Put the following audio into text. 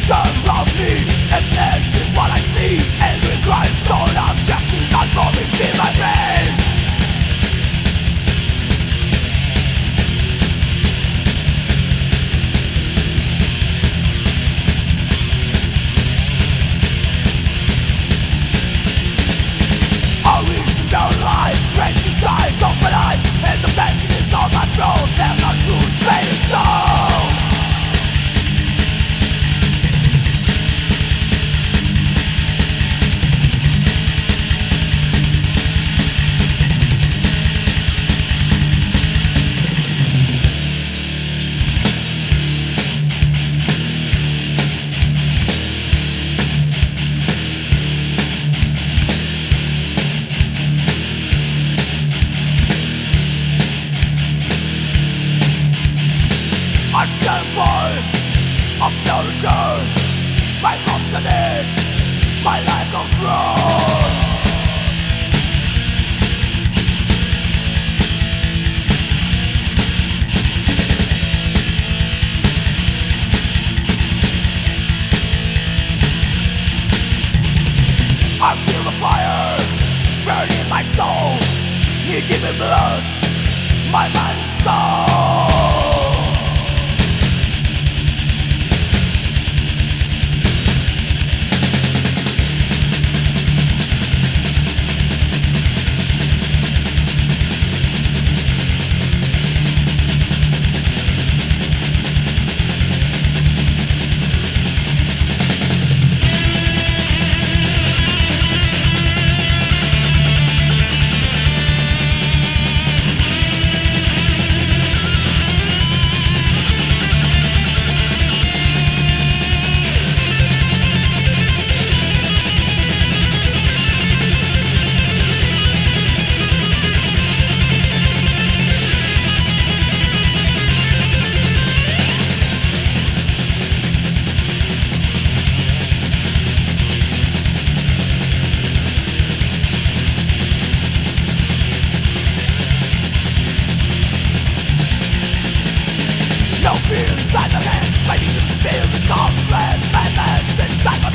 around me, and this is what I see. Every crime scorn of justice unfolding in my face. All we know life, trenches sky, open eye, and the destinies on my throne. They're not truth, faded soul. I stand by of no return. My hopes are in, my life goes wrong. I feel the fire burning my soul. You give me blood, my mind is gone. No fear inside my head, I need to steal the conflict. Madness inside my